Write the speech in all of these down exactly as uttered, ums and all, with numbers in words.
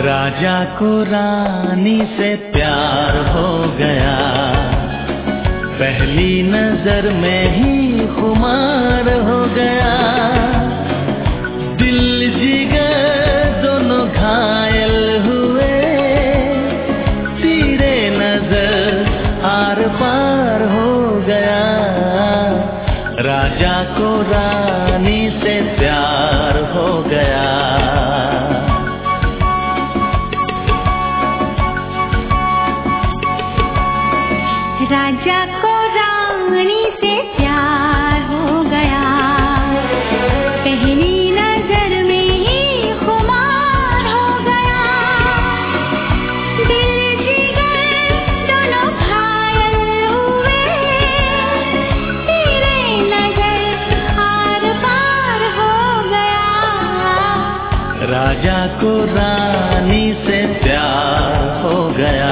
राजा को रानी से प्यार हो गया, पहली नजर में ही खुमार हो गया। दिल जिगर दोनों घायल हुए, तीरे नजर आर पार हो गया। राजा को रानी से प्यार हो गया। राजा को रानी से प्यार हो गया, पहली नजर में ही खुमार हो गया। दिल जिगर दोनों घायल हुए, तेरे नजर आर पार हो गया। राजा को रानी से प्यार हो गया।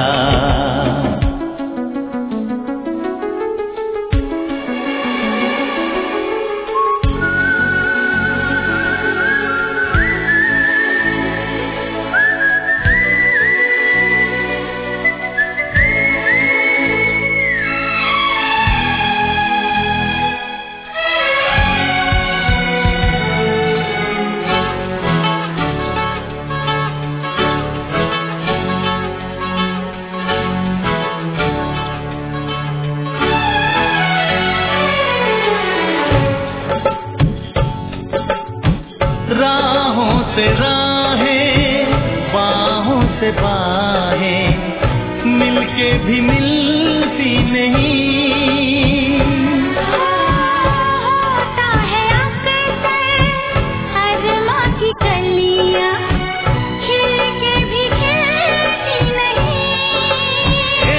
राहों से राहें, बाहों से बाहें, मिलके भी मिलती नहीं। होता है अक्सर अरमा की कलियां, खिल के भी खिलती नहीं।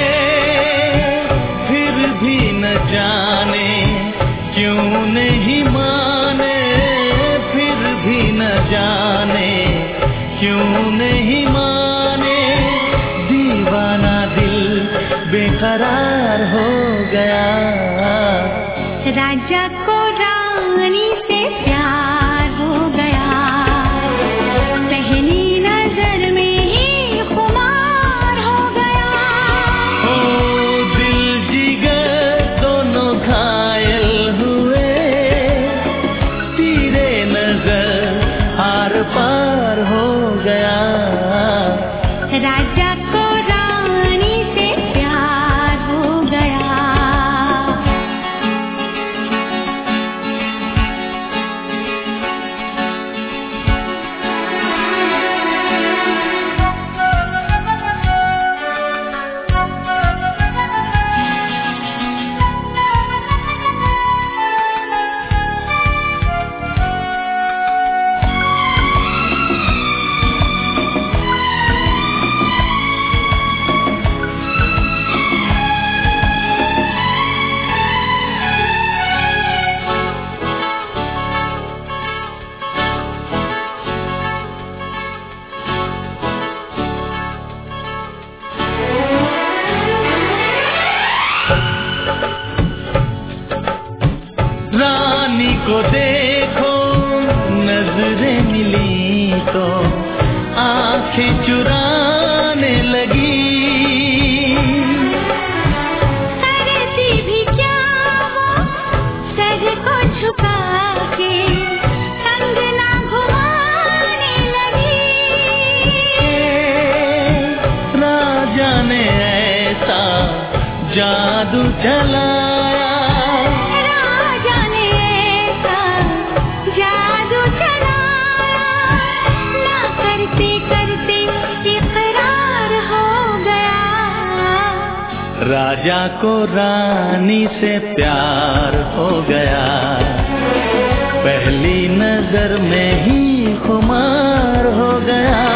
फिर भी न जाने क्यों नहीं माने, फिर भी न जाने क्यों नहीं माने। दीवाना दिल बेकरार हो गया। राजा को रानी से प्यार हो गया, पहली नजर में ही खुमार हो गया। ओ दिल जिगर दोनों घायल हुए, तीरे नजर आर पार हो गया। राजा को रानी से प्यार हो गया। रानी को देखो नजरें मिली तो आंखें चुराने लगी। करती भी क्या वो सर को झुका के कंगना घुमाने लगी। राजा ने ऐसा जादू चलाया, राजा को रानी से प्यार हो गया, पहली नजर में ही खुमार हो गया।